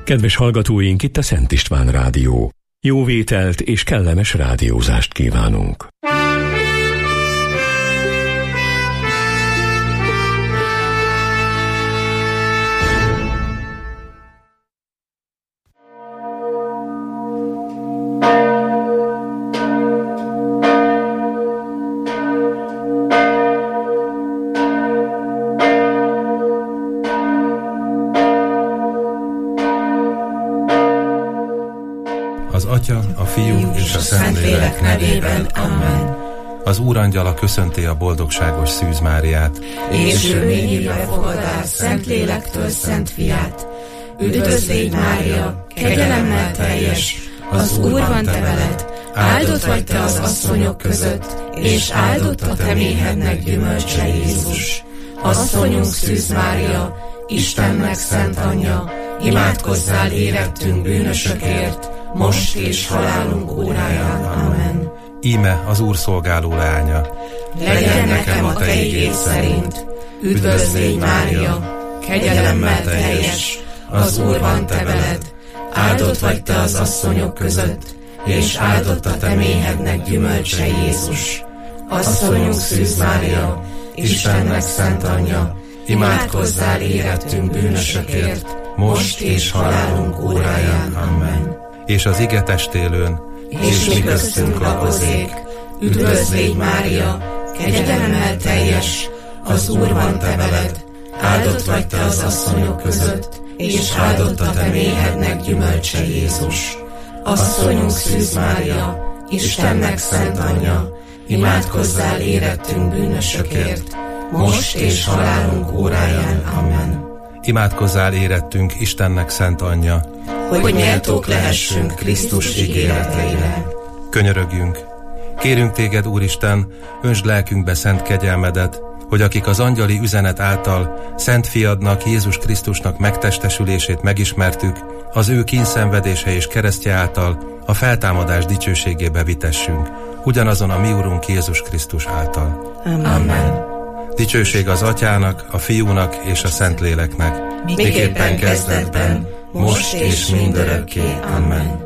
Kedves hallgatóink, itt a Szent István Rádió. Jó vételt és kellemes rádiózást kívánunk. Az Atya, a Fiú és a Szentlélek nevében. Amen. Az Úrangyala köszönti a boldogságos Szűz Máriát. És ő még hívja fogadás Szentlélektől Szent Fiát. Üdvözl légy, Mária, kegyelemmel teljes, az Úr van te veled, áldott vagy te az asszonyok között, és áldott a te méhednek gyümölcse, Jézus. Asszonyunk Szűz Mária, Istennek szent anyja, imádkozzál érettünk bűnösökért, most és halálunk óráján. Amen. Íme az Úr szolgáló leánya. Legyen nekem a te igéd szerint. Üdvözl légy, Mária, kegyelemmel teljes, az Úr van te veled, áldott vagy te az asszonyok között, és áldott a te méhednek gyümölcse, Jézus. Asszonyunk Szűz Mária, Istennek szent anyja, imádkozzál érettünk bűnösökért, most és halálunk óráján. Amen. És az ige testélőn, és mi köztünk lakozék. Üdvözl légy, Mária, kegyelemmel teljes, az Úr van te veled, áldott vagy te az asszonyok között, és áldott a te méhednek gyümölcse, Jézus. Asszonyunk Szűz Mária, Istennek szent anyja, imádkozzál érettünk bűnösökért, most és halálunk óráján. Amen. imádkozzál érettünk Istennek szent anyja, hogy méltók lehessünk Krisztus ígéreteire. Könyörögjünk! Kérünk téged, Úristen, öntsd lelkünkbe szent kegyelmedet, hogy akik az angyali üzenet által szent fiadnak, Jézus Krisztusnak megtestesülését megismertük, az ő kínszenvedése és keresztje által a feltámadás dicsőségébe vitessünk, ugyanazon a mi Urunk Jézus Krisztus által. Amen. Dicsőség az Atyának, a Fiúnak és a Szentléleknek, miképpen kezdetben, most és mindörökké. Amen.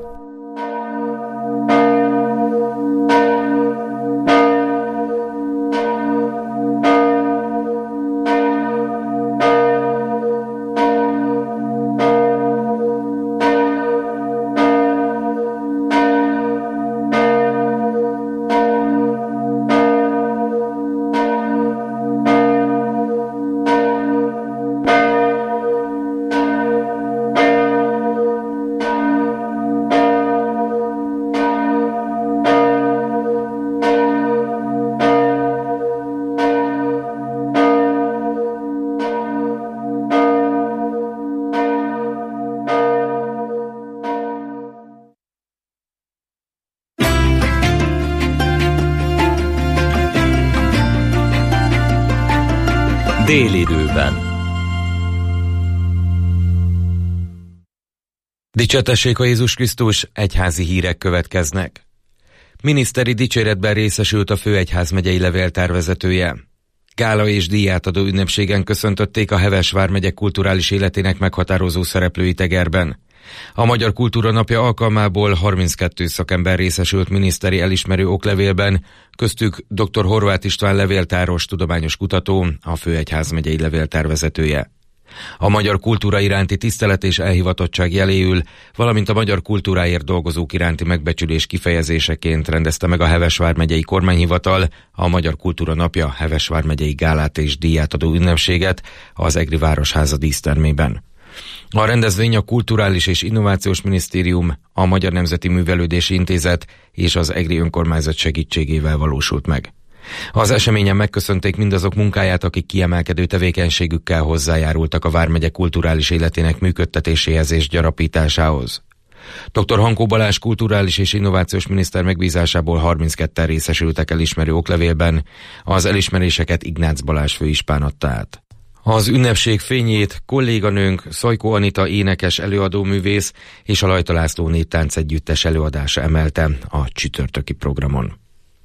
Délidőben. Dicsértessék a Jézus Krisztus, egyházi hírek következnek. Miniszteri dicséretben részesült a Főegyházmegyei Levéltár vezetője. Gála és díjátadó ünnepségen köszöntötték a Heves vármegye kulturális életének meghatározó szereplőit Egerben. A Magyar Kultúra Napja alkalmából 32 szakember részesült miniszteri elismerő oklevélben, köztük dr. Horváth István levéltáros, tudományos kutató, a Főegyházmegyei Levéltár vezetője. A magyar kultúra iránti tisztelet és elhivatottság jeléül, valamint a magyar kultúráért dolgozók iránti megbecsülés kifejezéseként rendezte meg a Heves vármegyei kormányhivatal a Magyar Kultúra Napja Heves vármegyei gálát és díjátadó ünnepséget az Egri Városháza dísztermében. A rendezvény a Kulturális és Innovációs Minisztérium, a Magyar Nemzeti Művelődési Intézet és az Egri Önkormányzat segítségével valósult meg. Az eseményen megköszönték mindazok munkáját, akik kiemelkedő tevékenységükkel hozzájárultak a vármegye kulturális életének működtetéséhez és gyarapításához. Dr. Hankó Balázs kulturális és innovációs miniszter megbízásából 32-en részesültek elismerő oklevélben, az elismeréseket Ignác Balázs főispán adta át. Az ünnepség fényét kolléganőnk Szajkó Anita énekes előadóművész és a Lajta László néptánc együttes előadása emelte a csütörtöki programon.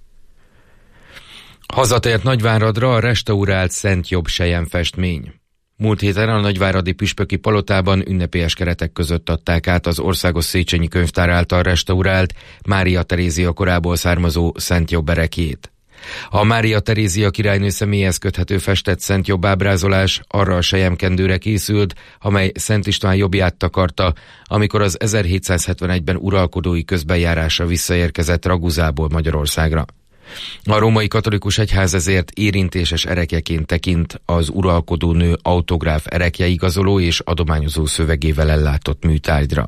Hazatért Nagyváradra a restaurált Szent Jobb selyemfestmény. Múlt héten a nagyváradi püspöki palotában ünnepélyes keretek között adták át az Országos Széchenyi Könyvtár által restaurált Mária Terézia korából származó Szent Jobb ereklyét. A Mária Terézia királynő személyhez köthető festett Szent Jobb ábrázolás arra a selyemkendőre készült, amely Szent István jobbját takarta, amikor az 1771-ben uralkodói közbenjárásra visszaérkezett Raguzából Magyarországra. A római katolikus egyház ezért érintéses erekjeként tekint az uralkodó nő autográf erekjeigazoló és adományozó szövegével ellátott műtárgyra.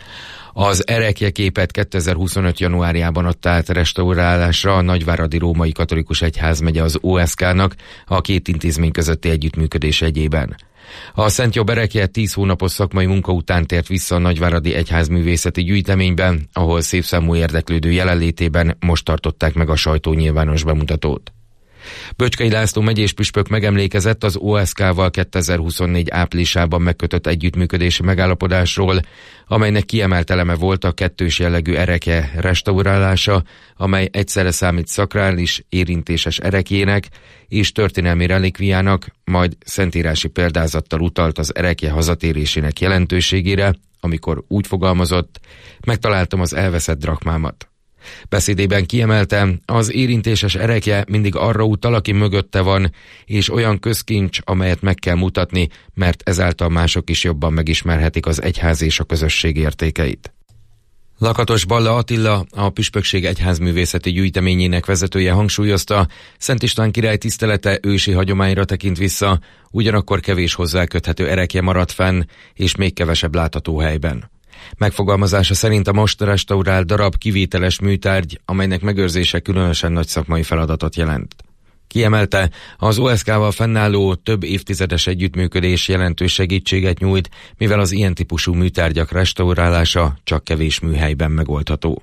Az erekjeképet 2025. januárjában adta át restaurálásra a Nagyváradi Római Katolikus Egyházmegye az OSK-nak a két intézmény közötti együttműködés jegyében. A Szent Jobb erekje 10 hónapos szakmai munka után tért vissza a Nagyváradi Egyházművészeti Gyűjteményben, ahol szépszámú érdeklődő jelenlétében most tartották meg a sajtónyilvános bemutatót. Böcskei László megyés püspök megemlékezett az OSK-val 2024 áprilisában megkötött együttműködési megállapodásról, amelynek kiemelt eleme volt a kettős jellegű erekje restaurálása, amely egyszerre számít szakrális, érintéses erekjének és történelmi relikviának, majd szentírási példázattal utalt az erekje hazatérésének jelentőségére, amikor úgy fogalmazott: megtaláltam az elveszett drachmámat. Beszédében kiemelte, az érintéses erekje mindig arra utal, aki mögötte van, és olyan közkincs, amelyet meg kell mutatni, mert ezáltal mások is jobban megismerhetik az egyház és a közösség értékeit. Lakatos Balla Attila, a Püspökség Egyházművészeti Gyűjteményének vezetője hangsúlyozta, Szent István király tisztelete ősi hagyományra tekint vissza, ugyanakkor kevés hozzá köthető erekje maradt fenn, és még kevesebb látható helyben. Megfogalmazása szerint a most restaurált darab kivételes műtárgy, amelynek megőrzése különösen nagy szakmai feladatot jelent. Kiemelte, az OSK-val fennálló több évtizedes együttműködés jelentős segítséget nyújt, mivel az ilyen típusú műtárgyak restaurálása csak kevés műhelyben megoldható.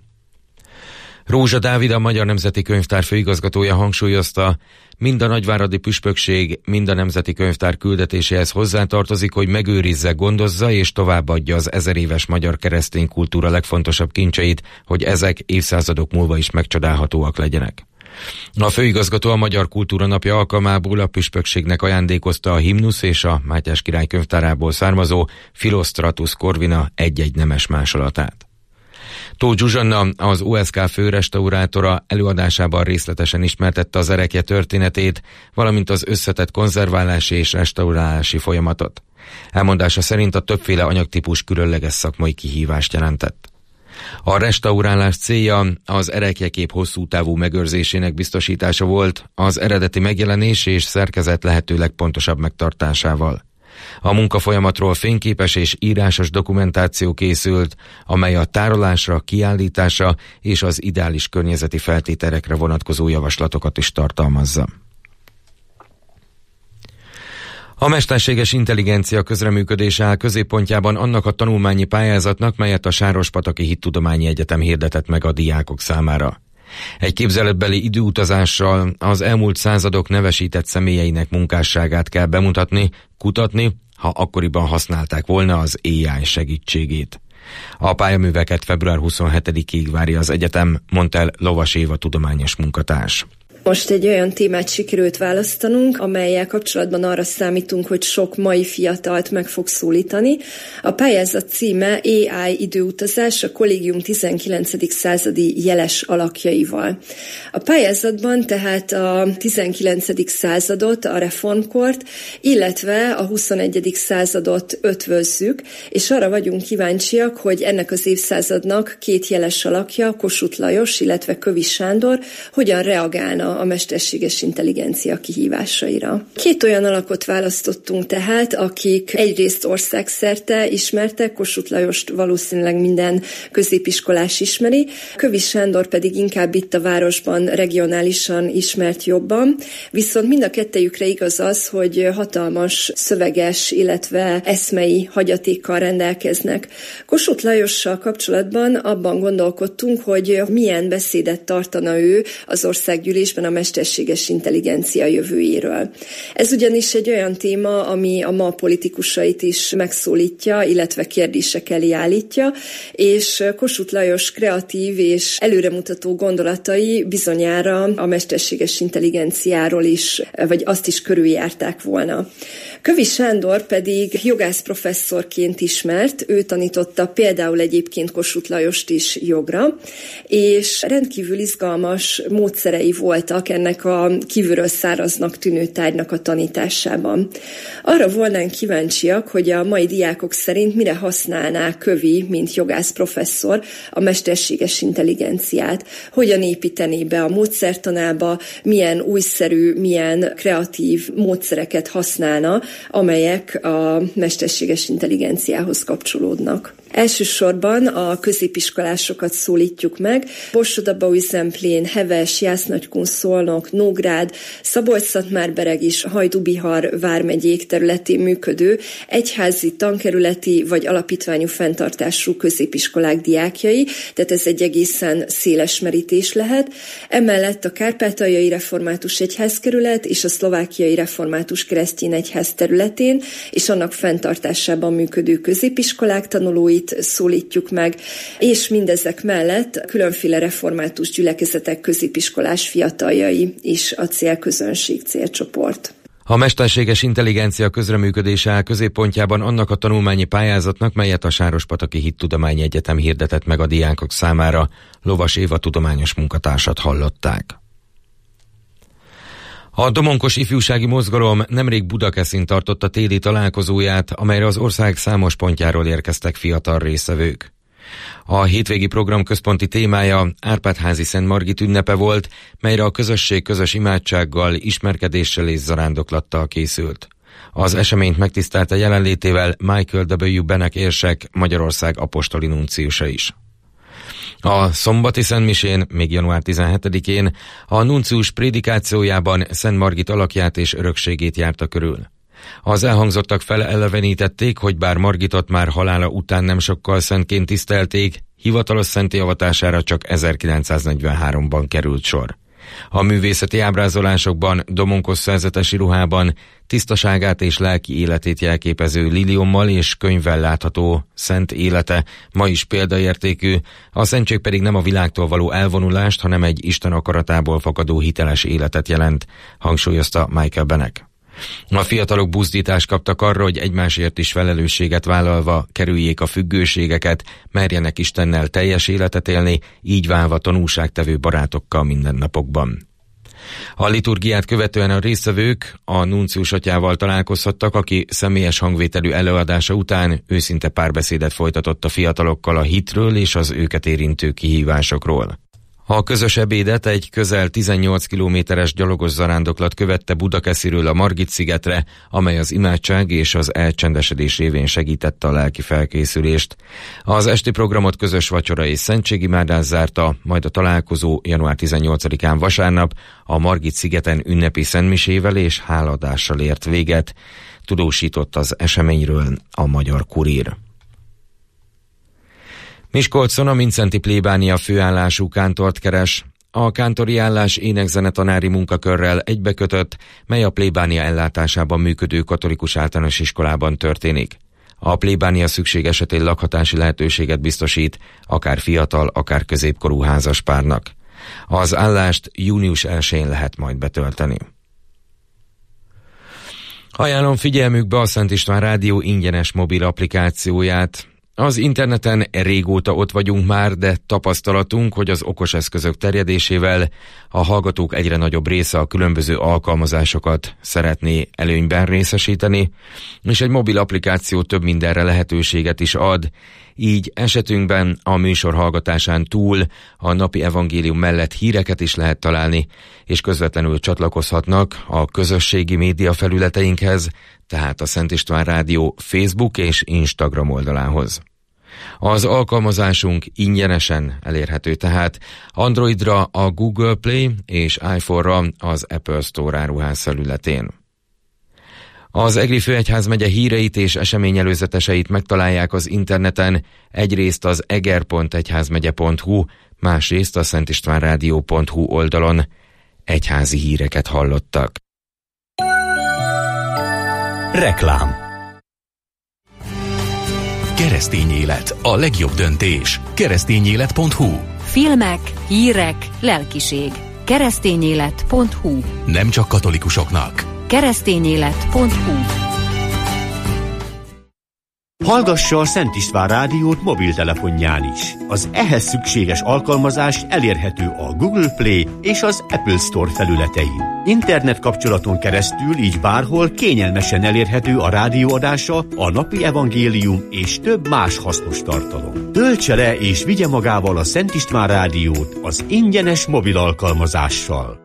Rózsa Dávid, a Magyar Nemzeti Könyvtár főigazgatója hangsúlyozta, mind a nagyváradi püspökség, mind a Nemzeti Könyvtár küldetéséhez hozzátartozik, hogy megőrizze, gondozza és továbbadja az 1000 éves magyar keresztény kultúra legfontosabb kincseit, hogy ezek évszázadok múlva is megcsodálhatóak legyenek. A főigazgató a Magyar Kultúra Napja alkalmából a püspökségnek ajándékozta a himnusz és a Mátyás király könyvtárából származó Philostratus Corvina egy-egy nemes másolatát. Tóth Zsuzsanna, az OSK főrestaurátora előadásában részletesen ismertette az erekje történetét, valamint az összetett konzerválási és restaurálási folyamatot. Elmondása szerint a többféle anyagtípus különleges szakmai kihívást jelentett. A restaurálás célja az erekjekép hosszú távú megőrzésének biztosítása volt, az eredeti megjelenés és szerkezet lehető legpontosabb megtartásával. A munkafolyamatról fényképes és írásos dokumentáció készült, amely a tárolásra, kiállításra és az ideális környezeti feltételekre vonatkozó javaslatokat is tartalmazza. A mesterséges intelligencia közreműködése áll középpontjában annak a tanulmányi pályázatnak, melyet a Sárospataki Hittudományi Egyetem hirdetett meg a diákok számára. Egy képzeletbeli időutazással az elmúlt századok nevesített személyeinek munkásságát kell bemutatni, kutatni, ha akkoriban használták volna az AI segítségét. A pályaműveket február 27-ig várja az egyetem, mondta el Lovas Éva tudományos munkatárs. Most egy olyan témát sikerült választanunk, amellyel kapcsolatban arra számítunk, hogy sok mai fiatalt meg fog szólítani. A pályázat címe AI időutazás a kollégium 19. századi jeles alakjaival. A pályázatban tehát a 19. századot, a reformkort, illetve a 21. századot ötvözzük, és arra vagyunk kíváncsiak, hogy ennek az évszázadnak két jeles alakja, Kossuth Lajos, illetve Kövy Sándor hogyan reagálna a mesterséges intelligencia kihívásaira. Két olyan alakot választottunk tehát, akik egyrészt országszerte ismertek, Kossuth Lajost valószínűleg minden középiskolás ismeri, Kövy Sándor pedig inkább itt a városban regionálisan ismert jobban, viszont mind a kettejükre igaz az, hogy hatalmas szöveges, illetve eszmei hagyatékkal rendelkeznek. Kossuth Lajossal kapcsolatban abban gondolkodtunk, hogy milyen beszédet tartana ő az országgyűlésben, a mesterséges intelligencia jövőjéről. Ez ugyanis egy olyan téma, ami a ma politikusait is megszólítja, illetve kérdések elé állítja, és Kossuth Lajos kreatív és előremutató gondolatai bizonyára a mesterséges intelligenciáról is, vagy azt is körüljárták volna. Kövi Sándor pedig jogász professzorként ismert, ő tanította például egyébként Kossuth Lajost is jogra, és rendkívül izgalmas módszerei voltak ennek a kívülről száraznak tűnő tárgynak a tanításában. Arra volnánk kíváncsiak, hogy a mai diákok szerint mire használná Kövi, mint jogász professzor a mesterséges intelligenciát, hogyan építené be a módszertanába, milyen újszerű, milyen kreatív módszereket használna, amelyek a mesterséges intelligenciához kapcsolódnak. Elsősorban a középiskolásokat szólítjuk meg. Borsod-Abaúj-Zemplén, Heves, Jász-Nagykun, Szolnok, Nógrád, Szabolcs-Szatmár-Bereg és Hajdú-Bihar vármegyék területén működő egyházi, tankerületi vagy alapítványú fenntartású középiskolák diákjai, tehát ez egy egészen széles merítés lehet. Emellett a Kárpátaljai Református Egyházkerület és a Szlovákiai Református Keresztény Egyház területén és annak fenntartásában működő középiskolák tanulóit szólítjuk meg, és mindezek mellett különféle református gyülekezetek középiskolás fiataljai is a célközönség, célcsoport. A mesterséges intelligencia közreműködése áll középpontjában annak a tanulmányi pályázatnak, melyet a Sárospataki Hittudományi Egyetem hirdetett meg a diákok számára. Lovas Éva tudományos munkatársat hallották. A Domonkos Ifjúsági Mozgalom nemrég Budakeszin tartotta téli találkozóját, amelyre az ország számos pontjáról érkeztek fiatal résztvevők. A hétvégi program központi témája Árpád-házi Szent Margit ünnepe volt, melyre a közösség közös imádsággal, ismerkedéssel és zarándoklattal készült. Az eseményt megtisztelte jelenlétével Michael W. Benek érsek, Magyarország apostoli nunciusa is. A szombati szentmisén, még január 17-én, a nuncius prédikációjában Szent Margit alakját és örökségét járta körül. Az elhangzottak felelevenítették, hogy bár Margitot már halála után nem sokkal szentként tisztelték, hivatalos szentté avatására csak 1943-ban került sor. A művészeti ábrázolásokban, Domonkos szerzetesi ruhában tisztaságát és lelki életét jelképező liliommal és könyvvel látható szent élete ma is példaértékű, a szentség pedig nem a világtól való elvonulást, hanem egy Isten akaratából fakadó hiteles életet jelent, hangsúlyozta Michael Benek. A fiatalok buzdítást kaptak arra, hogy egymásért is felelősséget vállalva kerüljék a függőségeket, merjenek Istennel teljes életet élni, így válva tanúságtevő barátokkal mindennapokban. A liturgiát követően a résztvevők a nuncius atyával találkozhattak, aki személyes hangvételű előadása után őszinte párbeszédet folytatott a fiatalokkal a hitről és az őket érintő kihívásokról. A közös ebédet egy közel 18 kilométeres gyalogos zarándoklat követte Budakesziről a Margit-szigetre, amely az imádság és az elcsendesedés révén segítette a lelki felkészülést. Az esti programot közös vacsora és szentségimádás zárta, majd a találkozó január 18-án vasárnap a Margit-szigeten ünnepi szentmisével és hálaadással ért véget, tudósított az eseményről a Magyar Kurír. Miskolcon a Mindszenty plébánia főállású kántort keres. A kántori állás énekzenetanári munkakörrel egybekötött, mely a plébánia ellátásában működő katolikus általános iskolában történik. A plébánia szükség esetén lakhatási lehetőséget biztosít, akár fiatal, akár középkorú házaspárnak. Az állást június 1-én lehet majd betölteni. Ajánlom figyelmükbe a Szent István Rádió ingyenes mobil applikációját. Az interneten régóta ott vagyunk már, de tapasztalatunk, hogy az okos eszközök terjedésével a hallgatók egyre nagyobb része a különböző alkalmazásokat szeretné előnyben részesíteni, és egy mobil applikáció több mindenre lehetőséget is ad, így esetünkben a műsor hallgatásán túl a napi evangélium mellett híreket is lehet találni, és közvetlenül csatlakozhatnak a közösségi média felületeinkhez, tehát a Szent István Rádió Facebook és Instagram oldalához. Az alkalmazásunk ingyenesen elérhető, tehát Androidra a Google Play és iPhone-ra az Apple Store áruház felületén. Az Egri főegyházmegye híreit és eseményelőzeteseit megtalálják az interneten, egyrészt az eger.egyházmegye.hu, másrészt a szentistvánradio.hu oldalon. egyházi híreket hallottak. Reklám. Keresztény élet, a legjobb döntés. Keresztényélet.hu. Filmek, hírek, lelkiség. Keresztényélet.hu. Nem csak katolikusoknak. Keresztényélet.hu. Hallgassa a Szent István rádiót mobiltelefonján is. Az ehhez szükséges alkalmazás elérhető a Google Play és az Apple Store felületein. Internet kapcsolaton keresztül így bárhol kényelmesen elérhető a rádióadása, a napi evangélium és több más hasznos tartalom. Töltse le és vigye magával a Szent István rádiót az ingyenes mobil alkalmazással.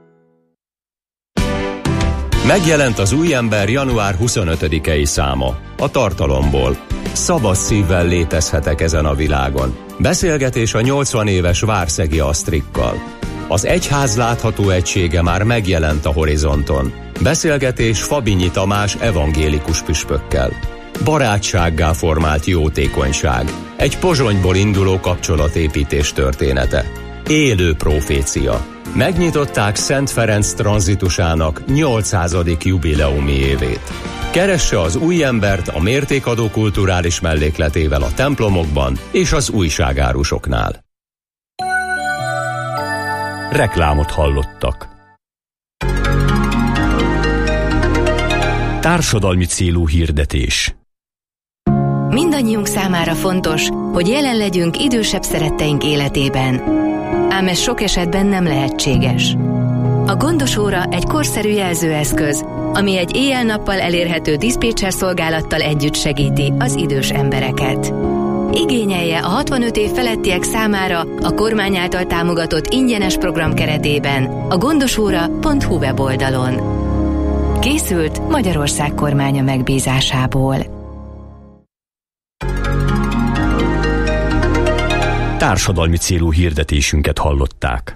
Megjelent az új ember január 25-i száma. A tartalomból. Szabad szívvel létezhetek ezen a világon. Beszélgetés a 80 éves Várszegi Asztrikkal. Az egyház látható egysége már megjelent a horizonton. Beszélgetés Fabinyi Tamás evangélikus püspökkel. Barátsággá formált jótékonyság. Egy Pozsonyból induló kapcsolatépítés története. Élő profécia. Megnyitották Szent Ferenc tranzitusának 800. jubileumi évét. Keresse az új embert a mértékadó kulturális mellékletével a templomokban és az újságárusoknál. Reklámot hallottak. Társadalmi célú hirdetés. Mindannyiunk számára fontos, hogy jelen legyünk idősebb szeretteink életében. Ám ez sok esetben nem lehetséges. A gondos óra egy korszerű jelzőeszköz, ami egy éjjel-nappal elérhető diszpécser szolgálattal együtt segíti az idős embereket. Igényelje a 65 év felettiek számára a kormány által támogatott ingyenes program keretében a gondosóra.hu weboldalon. Készült Magyarország kormánya megbízásából. Társadalmi célú hirdetésünket hallották.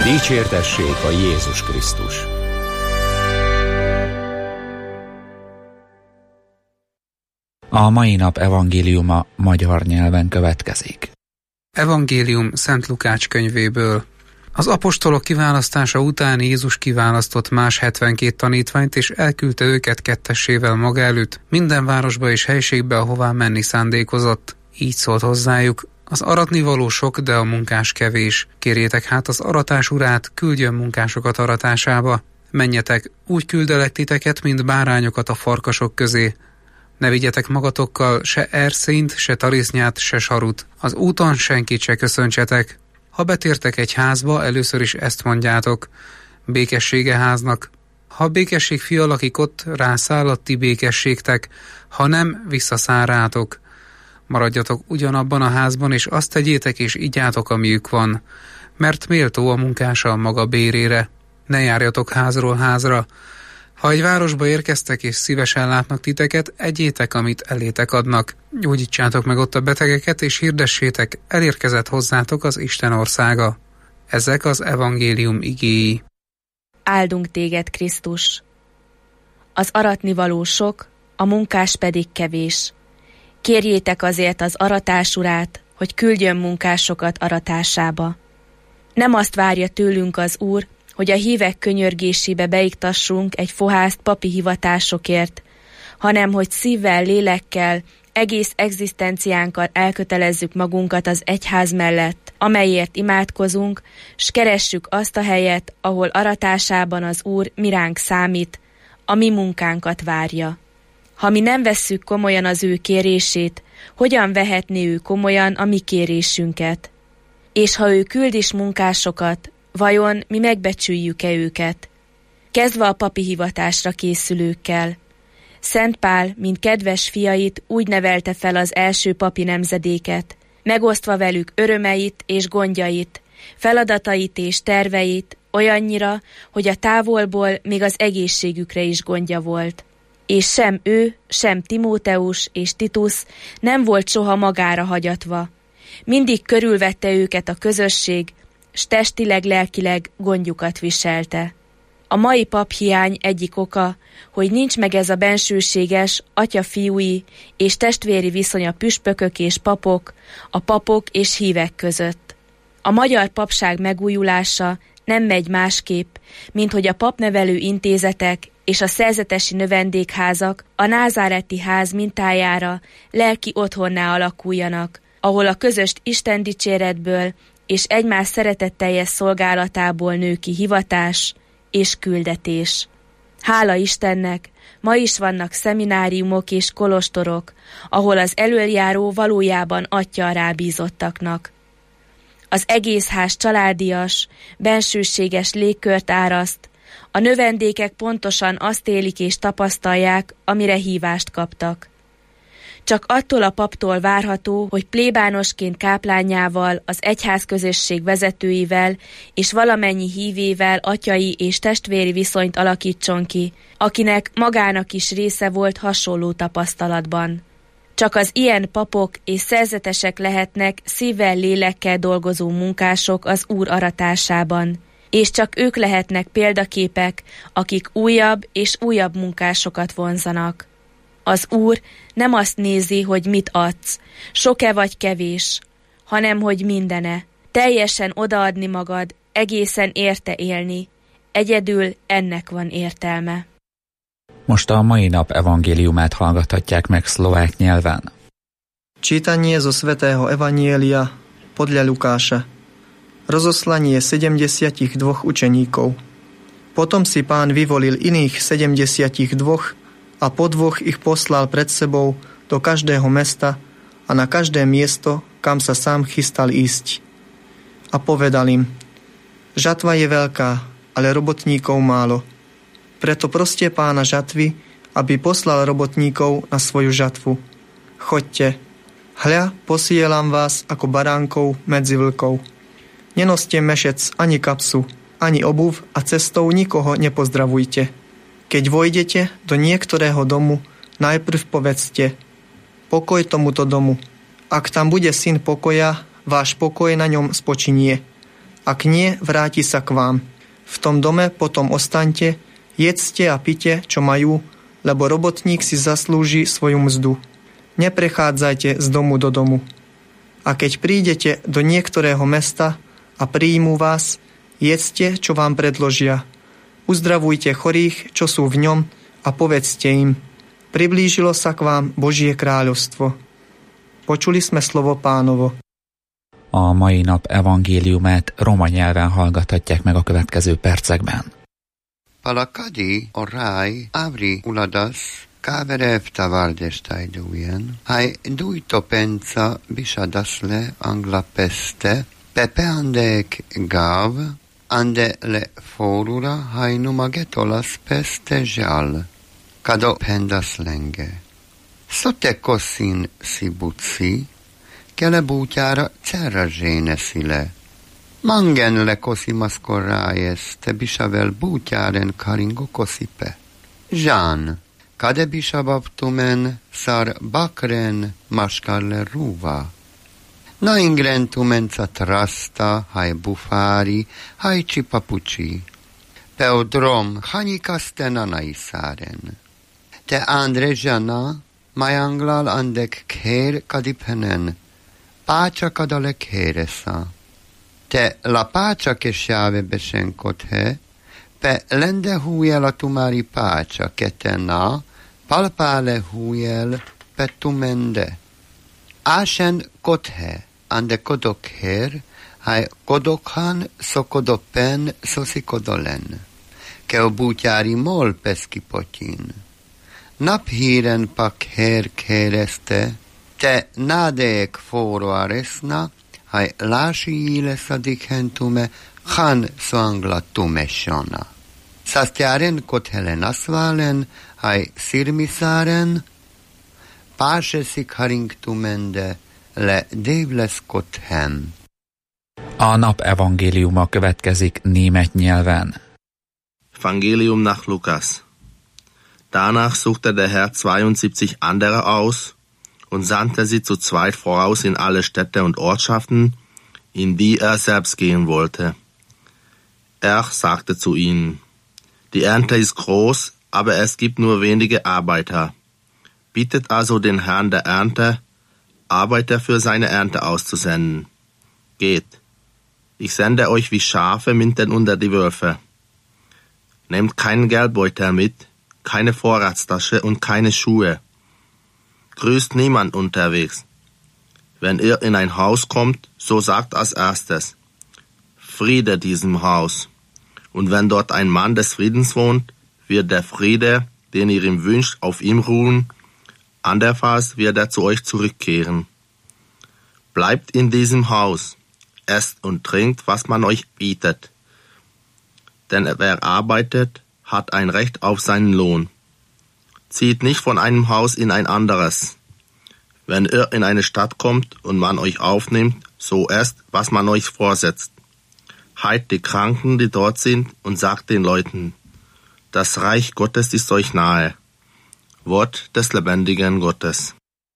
Dicsértessék a Jézus Krisztus! A mai nap evangéliuma magyar nyelven következik. Evangélium Szent Lukács könyvéből. Az apostolok kiválasztása után Jézus kiválasztott más 72 tanítványt, és elküldte őket kettessével maga előtt, minden városba és helységbe, ahová menni szándékozott. Így szólt hozzájuk: az aratnivaló sok, de a munkás kevés. Kérjétek hát az aratás urát, küldjön munkásokat aratásába. Menjetek, úgy küldelek titeket, mint bárányokat a farkasok közé. Ne vigyetek magatokkal se erszényt, se tarisznyát, se sarut. Az úton senkit se köszöntsetek. Ha betértek egy házba, először is ezt mondjátok: békessége háznak. Ha a békesség fia lakik ott, rászáll a ti békességtek, ha nem, visszaszáll rátok. Maradjatok ugyanabban a házban, és azt tegyétek és igyátok, amiük van, mert méltó a munkása a maga bérére. Ne járjatok házról házra. Ha egy városba érkeztek és szívesen látnak titeket, egyétek, amit elétek adnak. Gyógyítsátok meg ott a betegeket, és hirdessétek, elérkezett hozzátok az Isten országa. Ezek az evangélium igéi. Áldunk téged, Krisztus! Az aratnivaló sok, a munkás pedig kevés. Kérjétek azért az aratás urát, hogy küldjön munkásokat aratásába. Nem azt várja tőlünk az Úr, hogy a hívek könyörgésébe beiktassunk egy fohászt papi hivatásokért, hanem hogy szívvel, lélekkel, egész egzisztenciánkkal elkötelezzük magunkat az egyház mellett, amelyért imádkozunk, s keressük azt a helyet, ahol aratásában az Úr miránk számít, a mi munkánkat várja. Ha mi nem vesszük komolyan az ő kérését, hogyan vehetné ő komolyan a mi kérésünket? És ha ő küld is munkásokat, vajon mi megbecsüljük-e őket? Kezdve a papi hivatásra készülőkkel. Szent Pál, mint kedves fiait, úgy nevelte fel az első papi nemzedéket, megosztva velük örömeit és gondjait, feladatait és terveit, olyannyira, hogy a távolból még az egészségükre is gondja volt. És sem ő, sem Timóteus és Titus nem volt soha magára hagyatva. Mindig körülvette őket a közösség, s testileg-lelkileg gondjukat viselte. A mai paphiány egyik oka, hogy nincs meg ez a bensőséges atya-fiúi és testvéri viszony a püspökök és papok, a papok és hívek között. A magyar papság megújulása nem megy másképp, mint hogy a papnevelő intézetek és a szerzetesi növendékházak a názáreti ház mintájára lelki otthonná alakuljanak, ahol a közös istendicséretből és egymás szeretetteljes szolgálatából nő ki hivatás és küldetés. Hála Istennek, ma is vannak szemináriumok és kolostorok, ahol az elöljáró valójában atya a rábízottaknak. Az egész ház családias, bensőséges légkört áraszt, a növendékek pontosan azt élik és tapasztalják, amire hívást kaptak. Csak attól a paptól várható, hogy plébánosként káplányával, az egyházközösség vezetőivel és valamennyi hívével atyai és testvéri viszonyt alakítson ki, akinek magának is része volt hasonló tapasztalatban. Csak az ilyen papok és szerzetesek lehetnek szívvel, lélekkel dolgozó munkások az Úr aratásában, és csak ők lehetnek példaképek, akik újabb és újabb munkásokat vonzanak. Az Úr nem azt nézi, hogy mit adsz, sok-e vagy kevés, hanem hogy mindene. Teljesen odaadni magad, egészen érte élni. Egyedül ennek van értelme. Most a mai nap evangéliumát hallgathatják meg szlovák nyelven. Čítanie zo svätého evanjelia podľa Lukáša. Rozoslanie 72 učeníkov. Potom si Pán vyvolil iných 72 a po dvoch ich poslal pred sebou do každého mesta a na každé miesto, kam sa sám chystal ísť. A povedal im: žatva je veľká, ale robotníkov málo. Preto proste Pána žatvy, aby poslal robotníkov na svoju žatvu. Choďte, hľa, posielam vás ako baránkov medzi vlkov. Nenoste mešec ani kapsu, ani obuv a cestou nikoho nepozdravujte. Keď vojdete do niektorého domu, najprv povedzte: pokoj tomuto domu. Ak tam bude syn pokoja, váš pokoj na ňom spočinie. Ak nie, vráti sa k vám. V tom dome potom ostaňte, jedzte a pite, čo majú, lebo robotník si zaslúži svoju mzdu. Neprechádzajte z domu do domu. A keď prídete do niektorého mesta a príjmú vás, jedzte, čo vám predložia. Uzdravujte chorých, čo sú v ňom, a povedzte im: priblížilo sa k vám Božie kráľovstvo. Počuli sme slovo Pánovo. A mai nap evangéliumát roma nyelven hallgathatják meg a következő percekben. Palakadi orai avri uladas kaverev tavardestaidujen, hai duito pensa bisadasle angla peste, pepe andek gav, ande le forura hainumagetolas peste jal, kado pendas lenge. Sote kosin si buci, kele bútyára cerra zséneszile. Mangen le kosimas korrájes, te bisavel bútyáren karingo kosipe. Zsán, kade bisababtumen szar bakren maskarle rúva. Na ingren tumenca trasta, haj bufári, haj csipapucsi. Peodrom, hanikaste nanaiszáren. Te andre zsana, majanglal andek kér kadipenen, pácsa kadale kéresa. Te la pácsa kesjave besenkothe, pe lende hújel a tumári pácsa ketena, palpále hújel pe tumende. Ásen kothe, ande kodokher, haj kodokhan szokodopen szoszikodolen. Keo bútyári mol peszkipotyin. Naphíren pak her kéreste, te nádék fóroaresna, haj lási íleszadik hentume, han szangla tumesana. Szasztjáren kothelen aszválen, haj szirmiszáren, páseszik haringtumende, le dévlesz kothem. A nap evangéliuma következik német nyelven. Evangelium nach Lukas. Danach suchte der Herr 72 andere aus und sandte sie zu zweit voraus in alle Städte und Ortschaften, in die er selbst gehen wollte. Er sagte zu ihnen: Die Ernte ist groß, aber es gibt nur wenige Arbeiter. Bittet also den Herrn der Ernte, Arbeiter für seine Ernte auszusenden. Geht, ich sende euch wie Schafe mitten unter die Wölfe. Nehmt keinen Geldbeutel mit, keine Vorratstasche und keine Schuhe. Grüßt niemand unterwegs. Wenn ihr in ein Haus kommt, so sagt als erstes: Friede diesem Haus. Und wenn dort ein Mann des Friedens wohnt, wird der Friede, den ihr ihm wünscht, auf ihm ruhen. Andernfalls wird er zu euch zurückkehren. Bleibt in diesem Haus, esst und trinkt, was man euch bietet. Denn wer arbeitet, hat ein Recht auf seinen Lohn. Zieht nicht von einem Haus in ein anderes. Wenn ihr in eine Stadt kommt und man euch aufnimmt, so esst, was man euch vorsetzt. Heilt die Kranken, die dort sind, und sagt den Leuten: Das Reich Gottes ist euch nahe. Wort des lebendigen Gottes.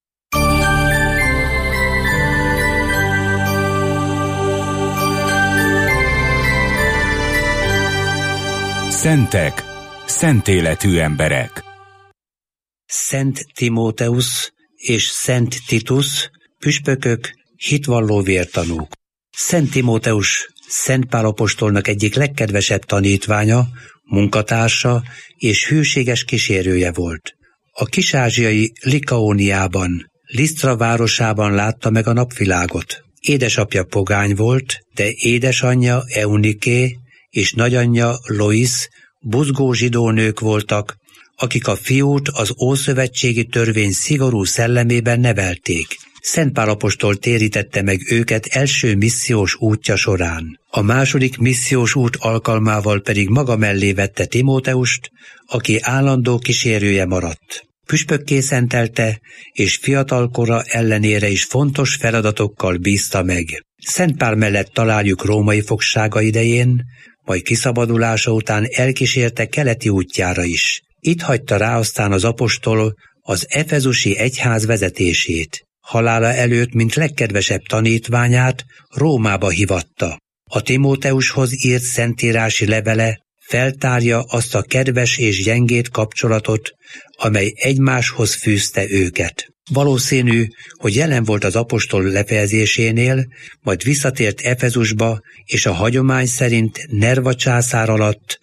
Szentek, szent életű emberek. Szent Timóteus és Szent Titus, püspökök, hitvalló vértanúk. Szent Timóteus Szent Pál apostolnak egyik legkedvesebb tanítványa, munkatársa és hűséges kísérője volt. A kis-ázsiai Likaóniában, Lisztra városában látta meg a napvilágot. Édesapja pogány volt, de édesanyja Euniké és nagyanyja Lois buzgó zsidó nők voltak, akik a fiút az ószövetségi törvény szigorú szellemében nevelték. Szent Pál apostol térítette meg őket első missziós útja során. A második missziós út alkalmával pedig maga mellé vette Timóteust, aki állandó kísérője maradt. Püspökké szentelte, és fiatalkora ellenére is fontos feladatokkal bízta meg. Szent Pál mellett találjuk római fogsága idején, majd kiszabadulása után elkísérte keleti útjára is. Itt hagyta rá aztán az apostol az efezusi egyház vezetését. Halála előtt, mint legkedvesebb tanítványát, Rómába hívatta. A Timóteushoz írt szentírási levele feltárja azt a kedves és gyengét kapcsolatot, amely egymáshoz fűzte őket. Valószínű, hogy jelen volt az apostol lefejezésénél, majd visszatért Efezusba, és a hagyomány szerint Nerva császár alatt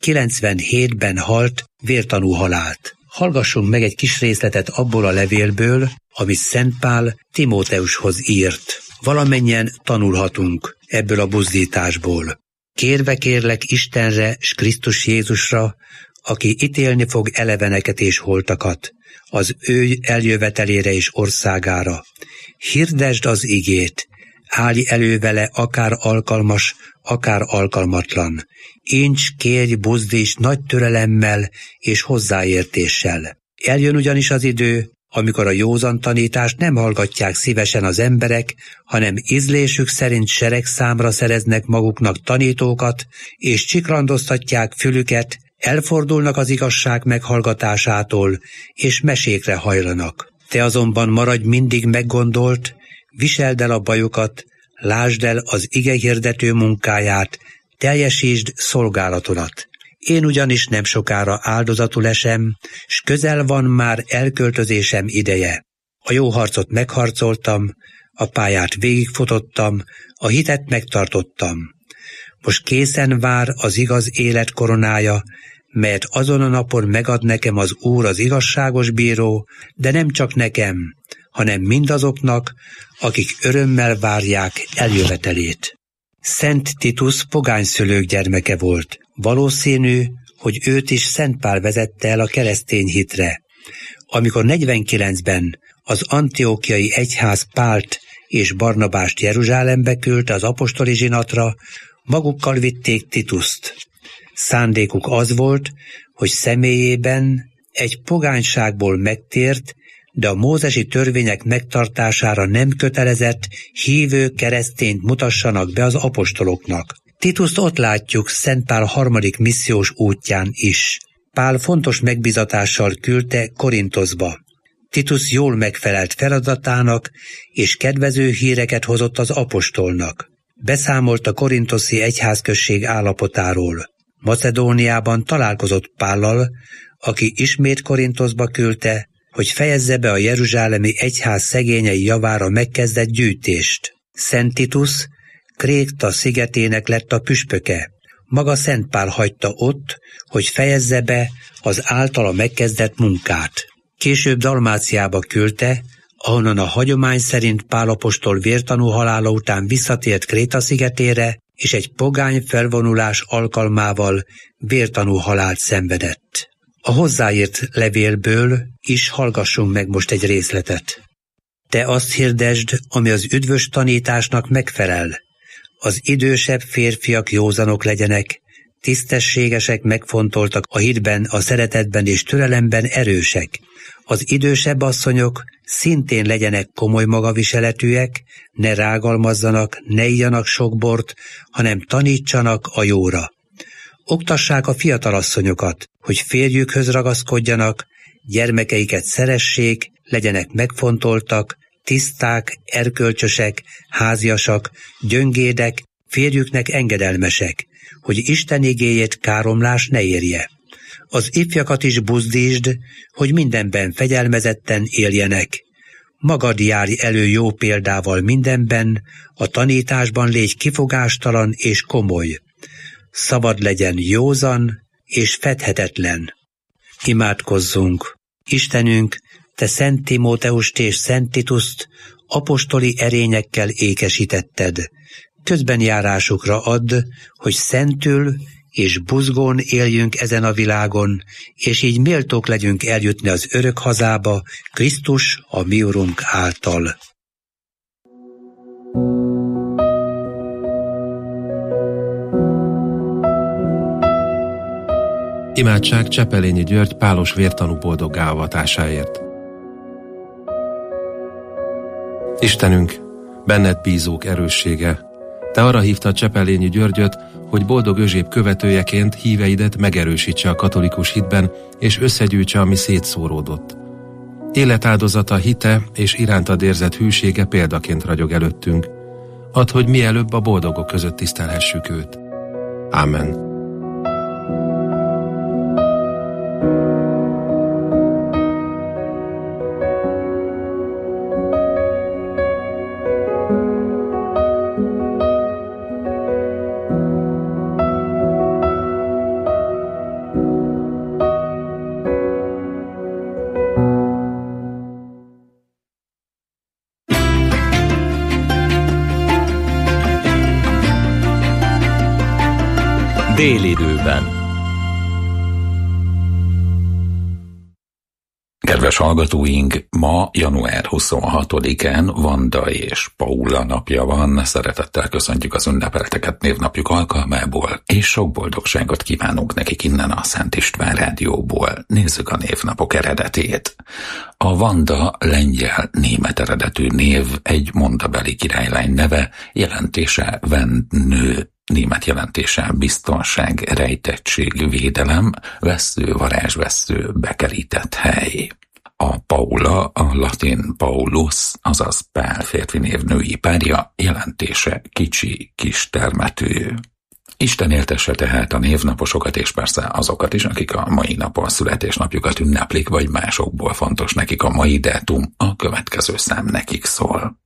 97-ben halt vértanú halált. Hallgassunk meg egy kis részletet abból a levélből, amit Szent Pál Timóteushoz írt. Valamennyien tanulhatunk ebből a buzdításból. Kérve kérlek Istenre s Krisztus Jézusra, aki ítélni fog eleveneket és holtakat, az ő eljövetelére és országára. Hirdesd az igét, állj elő vele akár alkalmas, akár alkalmatlan. Incs, kérj, buzdíts nagy türelemmel és hozzáértéssel. Eljön ugyanis az idő, amikor a józan tanítást nem hallgatják szívesen az emberek, hanem ízlésük szerint seregszámra szereznek maguknak tanítókat, és csikrandoztatják fülüket, elfordulnak az igazság meghallgatásától, és mesékre hajlanak. Te azonban maradj mindig meggondolt, viseld el a bajukat, lásd el az igehirdető munkáját, teljesítsd szolgálatodat. Én ugyanis nem sokára áldozatul esem, s közel van már elköltözésem ideje. A jó harcot megharcoltam, a pályát végigfutottam, a hitet megtartottam. Most készen vár az igaz élet koronája, melyet azon a napon megad nekem az Úr, az igazságos bíró, de nem csak nekem, hanem mindazoknak, akik örömmel várják eljövetelét. Szent Titus pogányszülők gyermeke volt. Valószínű, hogy őt is Szent Pál vezette el a keresztény hitre. Amikor 49-ben az Antiochiai egyház Pált és Barnabást Jeruzsálembe küldte az apostoli zsinatra, magukkal vitték Tituszt. Szándékuk az volt, hogy személyében egy pogányságból megtért, de a mózesi törvények megtartására nem kötelezett, hívő keresztényt mutassanak be az apostoloknak. Tituszt ott látjuk Szent Pál harmadik missziós útján is. Pál fontos megbízatással küldte Korinthoszba. Titus jól megfelelt feladatának, és kedvező híreket hozott az apostolnak. Beszámolt a korinthoszi egyházközség állapotáról. Macedóniában találkozott Pállal, aki ismét Korinthoszba küldte, hogy fejezze be a jeruzsálemi egyház szegényei javára megkezdett gyűjtést. Szent Titus Kréta szigetének lett a püspöke. Maga Szent Pál hagyta ott, hogy fejezze be az általa megkezdett munkát. Később Dalmáciába küldte, ahonnan a hagyomány szerint Pál apostol vértanú halála után visszatért Kréta szigetére, és egy pogány felvonulás alkalmával vértanú halált szenvedett. A hozzáírt levélből is hallgassunk meg most egy részletet. Te azt hirdesd, ami az üdvös tanításnak megfelel. Az idősebb férfiak józanok legyenek, tisztességesek, megfontoltak a hitben, a szeretetben és türelemben erősek. Az idősebb asszonyok szintén legyenek komoly magaviseletűek, ne rágalmazzanak, ne igyanak sok bort, hanem tanítsanak a jóra. Oktassák a fiatalasszonyokat, hogy férjükhöz ragaszkodjanak, gyermekeiket szeressék, legyenek megfontoltak, tiszták, erkölcsösek, háziasak, gyöngédek, férjüknek engedelmesek, hogy Isten igéjét káromlás ne érje. Az ifjakat is buzdítsd, hogy mindenben fegyelmezetten éljenek. Magad járj elő jó példával mindenben, a tanításban légy kifogástalan és komoly. Szabad legyen józan és fedhetetlen. Imádkozzunk! Istenünk, te Szent Timóteust és Szent Tituszt apostoli erényekkel ékesítetted. Közbenjárásukra add, hogy szentül és buzgón éljünk ezen a világon, és így méltók legyünk eljutni az örök hazába, Krisztus a mi Urunk által. Imádság Csepelényi György pálos vértanú boldoggá avatásáért. Istenünk, benned bízók erőssége, te arra hívtad Csepelényi Györgyöt, hogy boldog Özséb követőjeként híveidet megerősítse a katolikus hitben, és összegyűjtse, ami szétszóródott. Életáldozata, hite és irántad érzett hűsége példaként ragyog előttünk. Add, hogy mielőbb a boldogok között tisztelhessük őt. Ámen. Délidőben. Kedves hallgatóink, ma január 26-án Vanda és Paula napja van. Szeretettel köszöntjük az ünnepelteket névnapjuk alkalmából, és sok boldogságot kívánunk nekik innen a Szent István Rádióból. Nézzük a névnapok eredetét. A Vanda lengyel-német eredetű név, egy mondabeli királylány neve, jelentése vennő, német jelentése biztonság, rejtettség, védelem, vessző, varázsvessző, bekerített hely. A Paula, a latin Paulus, azaz Pál férfi név női párja, jelentése kicsi, kistermetű. Isten éltesse tehát a névnaposokat, és persze azokat is, akik a mai napon születésnapjukat ünneplik, vagy másokból fontos nekik a mai dátum, a következő szám nekik szól.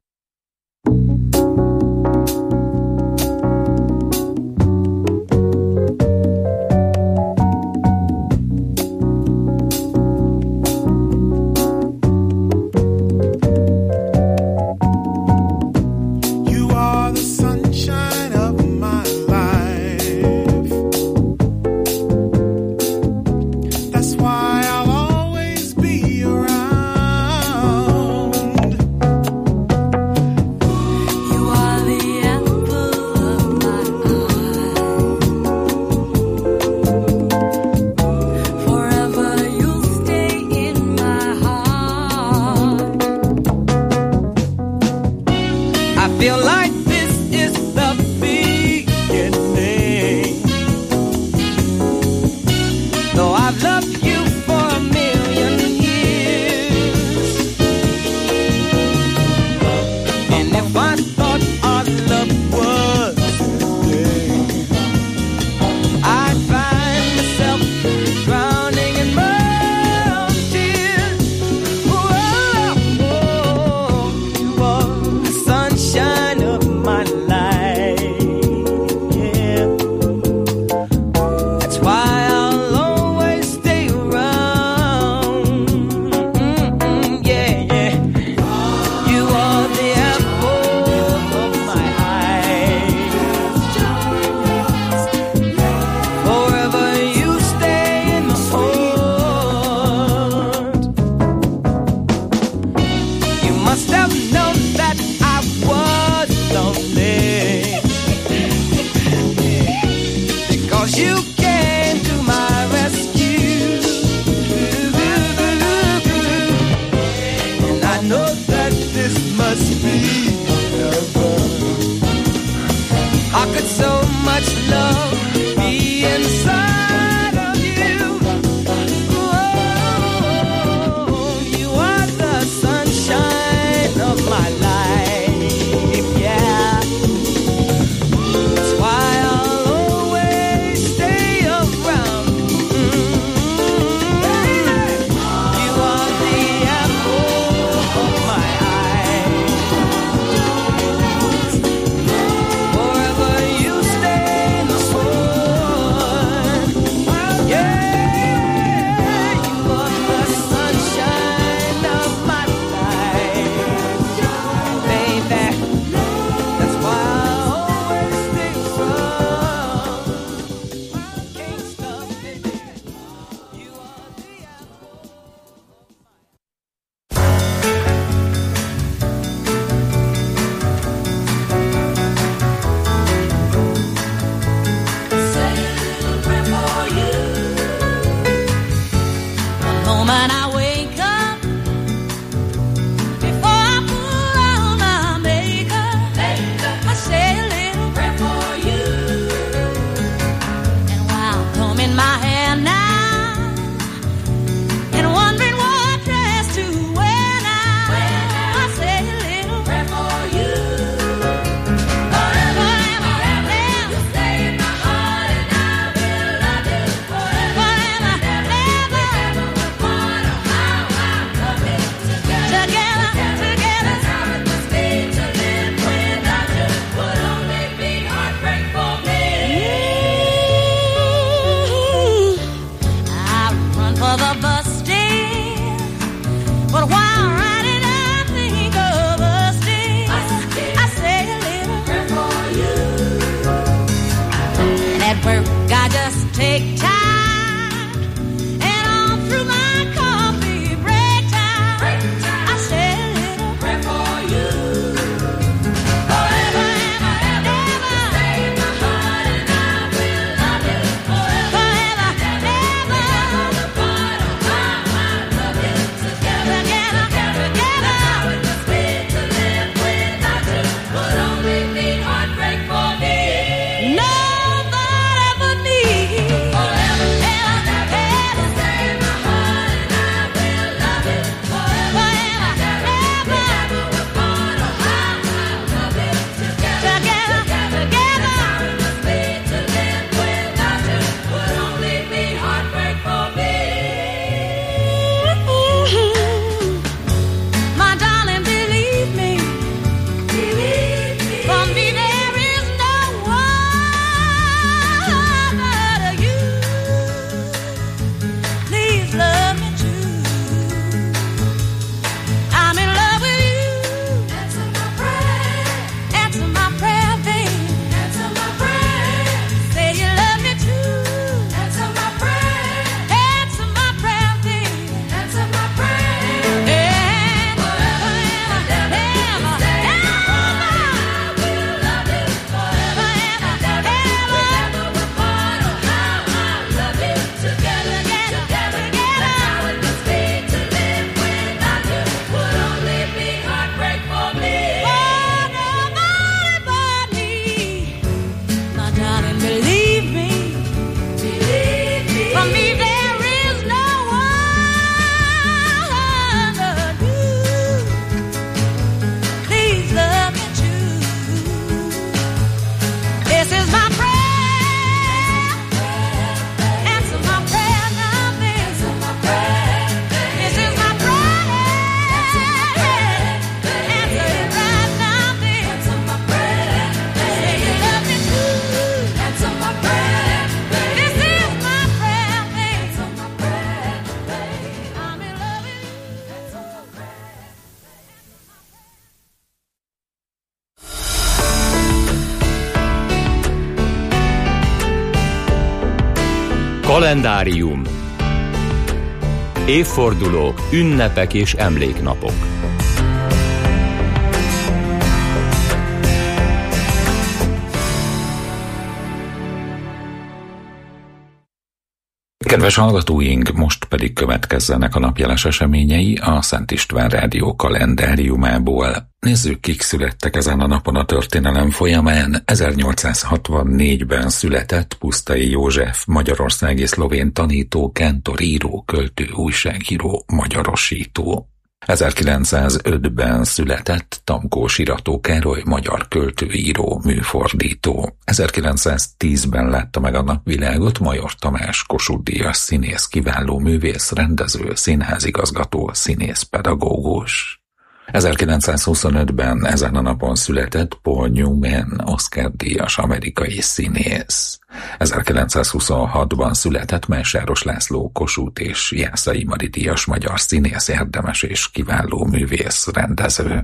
You are the apple Kalendárium. Évfordulók, ünnepek és emléknapok. Kedves hallgatóink, most pedig következzenek a napjeles eseményei a Szent István Rádió kalendáriumából. Nézzük, kik születtek ezen a napon a történelem folyamán. 1864-ben született Pusztai József, magyarországi szlovén tanító, kentor, író, költő, újságíró, magyarosító. 1905-ben született Tamkós Irató Károly, magyar költő, író, műfordító. 1910-ben látta meg a napvilágot Major Tamás, Kossuth-díjas színész, kiváló művész, rendező, színházigazgató, színészpedagógus. 1925-ben ezen a napon született Paul Newman, Oscar-díjas amerikai színész. 1926-ban született Mészáros László, Kossuth és Jászai Mari díjas magyar színész, érdemes és kiváló művész, rendező.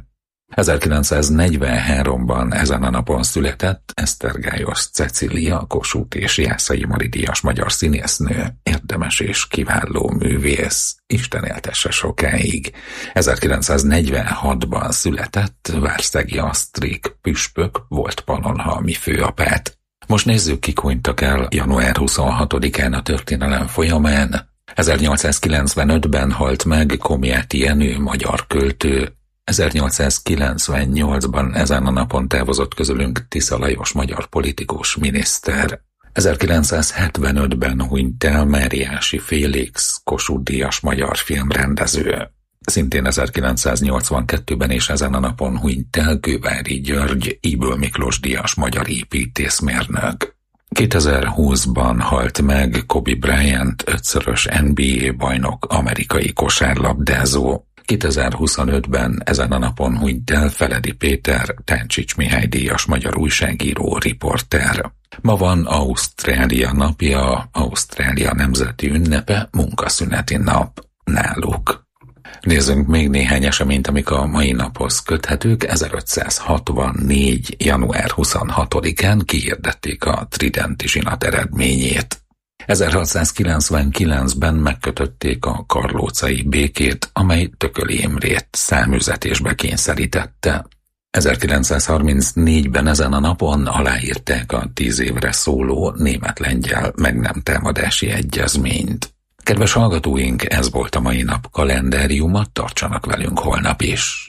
1943-ban ezen a napon született Esztergályos Cecília, Kossuth és Jászai Mari díjas magyar színésznő, érdemes és kiváló művész, Isten éltesse sokáig. 1946-ban született Várszegi Asztrik, püspök, volt pannonhalmi főapát. Most nézzük, kik hunytak el január 26-án a történelem folyamán. 1895-ben halt meg Komjáti Jenő, magyar költő. 1898-ban ezen a napon távozott közülünk Tisza Lajos, magyar politikus, miniszter. 1975-ben hunyt el Máriási Félix, Kossuth-díjas magyar filmrendező. Szintén 1982-ben és ezen a napon hunyt el Kővári György, Ybl Miklós díjas magyar építészmérnök. 2020-ban halt meg Kobe Bryant, 5-szörös NBA bajnok, amerikai kosárlabdázó. 2025-ben ezen a napon hunyt el Feledi Péter, Táncsics Mihály díjas magyar újságíró, riporter. Ma van Ausztrália napja, Ausztrália nemzeti ünnepe, munkaszüneti nap náluk. Nézzünk még néhány eseményt, amik a mai naphoz köthetők. 1564. január 26-án kihirdették a tridenti zsinat eredményét. 1699-ben megkötötték a karlócai békét, amely Tököli Imrét száműzetésbe kényszerítette. 1934-ben ezen a napon aláírták a 10 évre szóló német-lengyel meg nem támadási egyezményt. Kedves hallgatóink, ez volt a mai nap kalendáriuma, tartsanak velünk holnap is!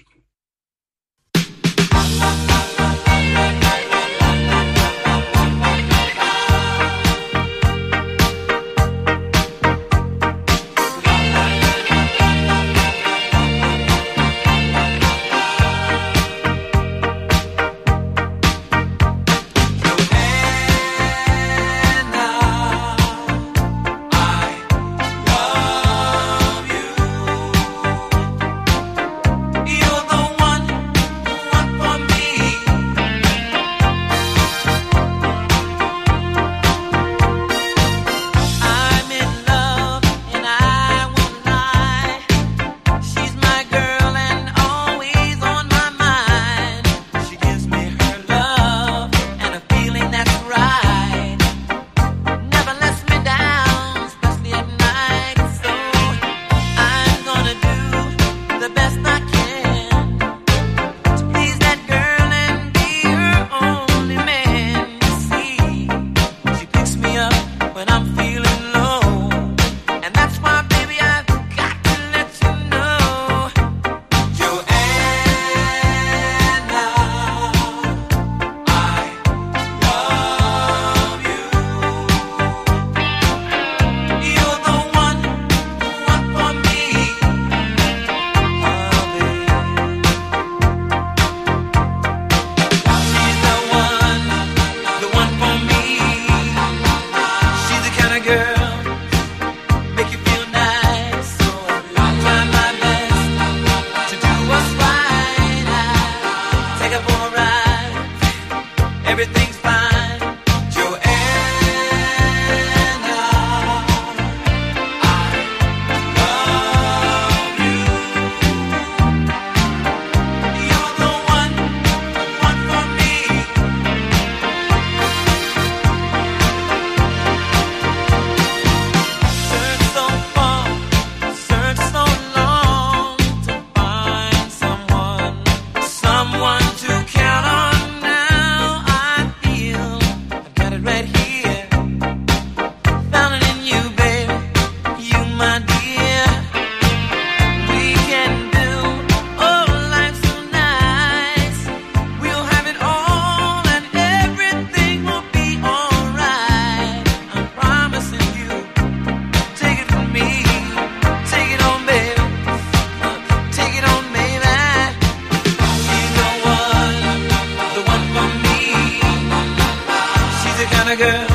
kind of girl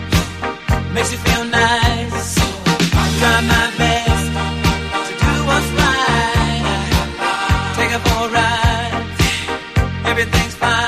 makes you feel nice. I try my best to do what's right. Take her for a ride, everything's fine.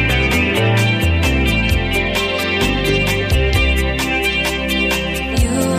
You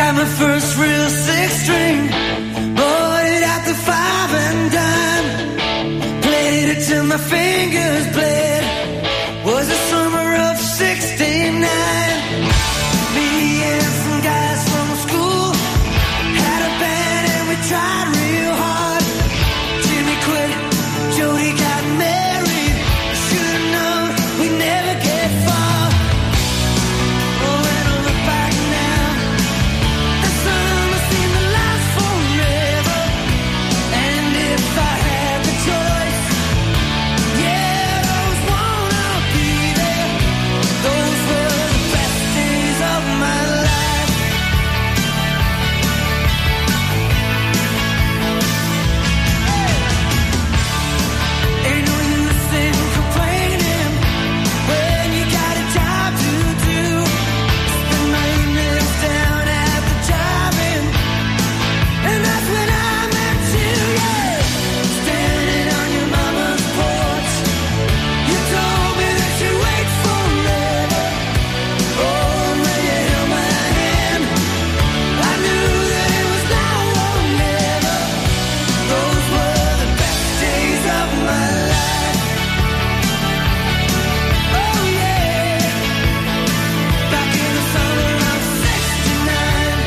Got my first real six string, bought it at the 5 and dime. Played it till my fingers bled. Was the summer of '69. Me and some guys from school had a band and we tried real hard. Jimmy quit, Jody got married. Should've known we never get far. Oh, when I look back now, the summer seemed to last forever. And if I had the choice, yeah, those wanna be there. Those were the best days of my life. Ain't no use in complaining when you got a job to do. Spend my evenings down at the drive-in, and that's when I met you, yeah. Standing on your mama's porch, you told me that you'd wait forever. Oh, when you held my hand, I knew that it was now or never. Those were the best days of my life. Oh yeah, back in the summer of '69.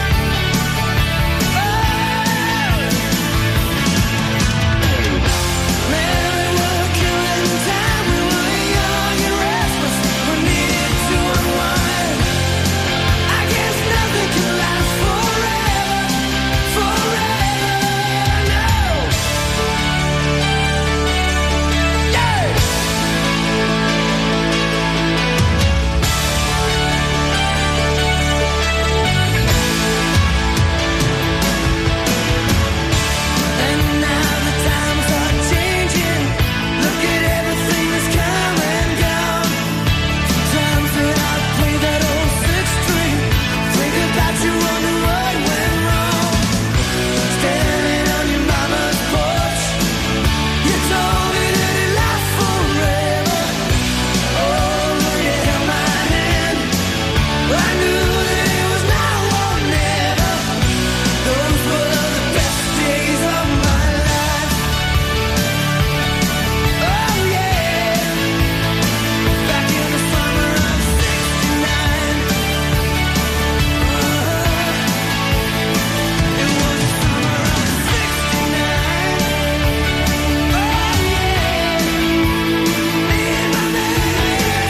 Man, we were killing time. We were young and restless. We needed to unwind. I guess nothing can last forever, forever, no. Yeah. And now the times are changing. Look at everything that's come and gone. Sometimes when I play that old six string, think about you, wonder what went wrong. Standing on your mama's porch, you told me that it lasts forever. Oh, when you held my hand, I knew that it was now or never. Those were the best days of my life. Oh yeah, back in the summer of '69. It was the summer of '69. Oh yeah, me and my man,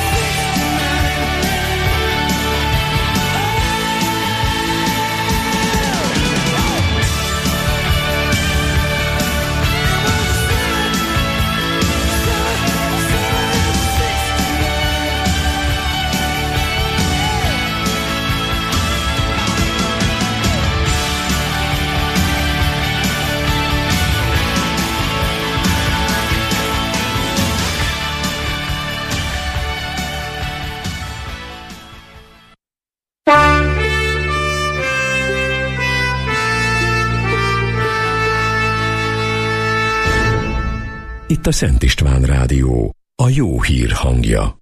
Itt a Szent István Rádió, a jó hír hangja.